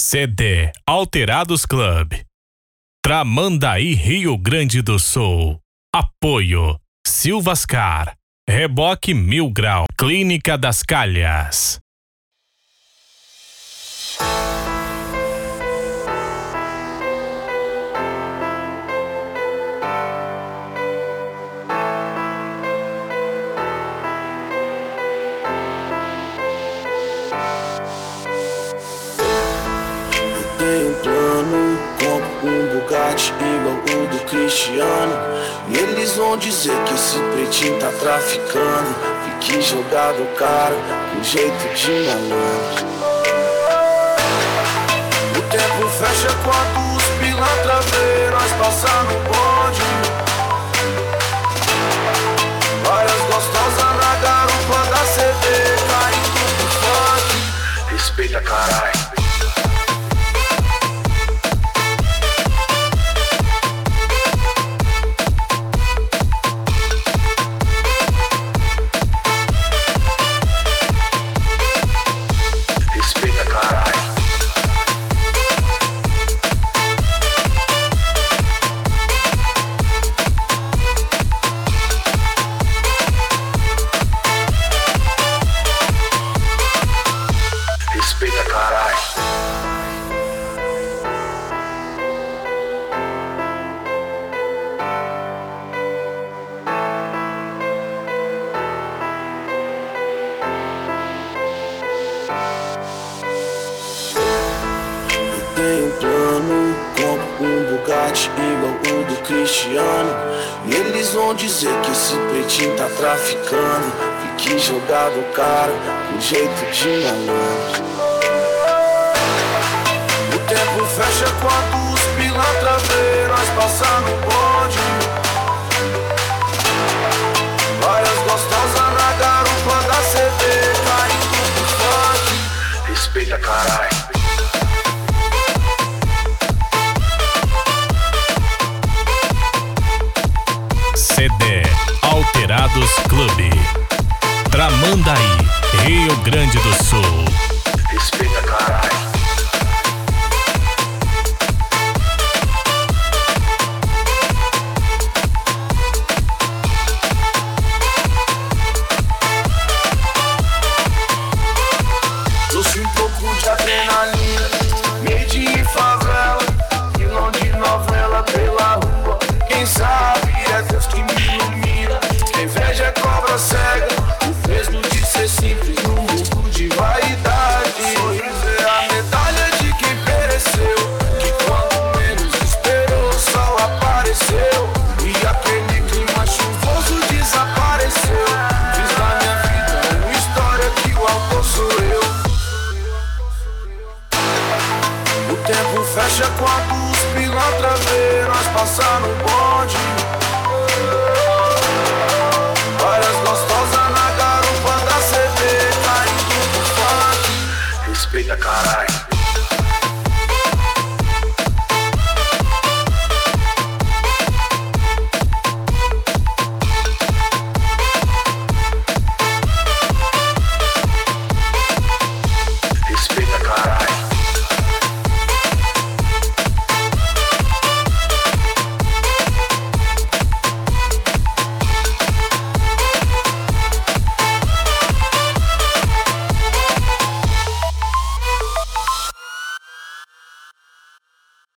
CD Alterados Club, Tramandaí, Rio Grande do Sul. Apoio Silvascar, Reboque Mil Grau, Clínica das Calhas. Tenho um plano, compro um Bugatti igual o do Cristiano. E eles vão dizer que esse pretinho tá traficando. Fique jogado, cara, com jeito de malandro. O tempo fecha quando os pilantra vê nós passar no bonde. Várias gostosas na garupa da CD, caindo pro funk. Respeita, caralho. Tenho um plano, compro um Bugatti igual o do Cristiano. E eles vão dizer que esse pretinho tá traficando. Fique jogado, cara, com jeito de malandro. O tempo fecha quando os pilantra vê nós passar no bonde. Várias gostosas na garupa da CD, caindo pro funk. Respeita, caralho. CD Alterados Clube, Tramandaí, Rio Grande do Sul. Respeita, caralho. Trouxe um pouco de adrenalina, meio de favela, vilão de novela pela rua. Quem sabe é Deus que me ilumina. Quem inveja é cobra cega, o mesmo de ser simples no mundo de vaidade. Sorriso é a medalha de quem pereceu, que quando menos esperou o sol apareceu. E aquele clima chuvoso desapareceu. Fiz da minha vida uma história que o autor sou eu. O tempo fecha quando os pilantra vê nós passar no bonde. Várias gostosas na garupa da CD, caindo pro funk. Respeita, caralho.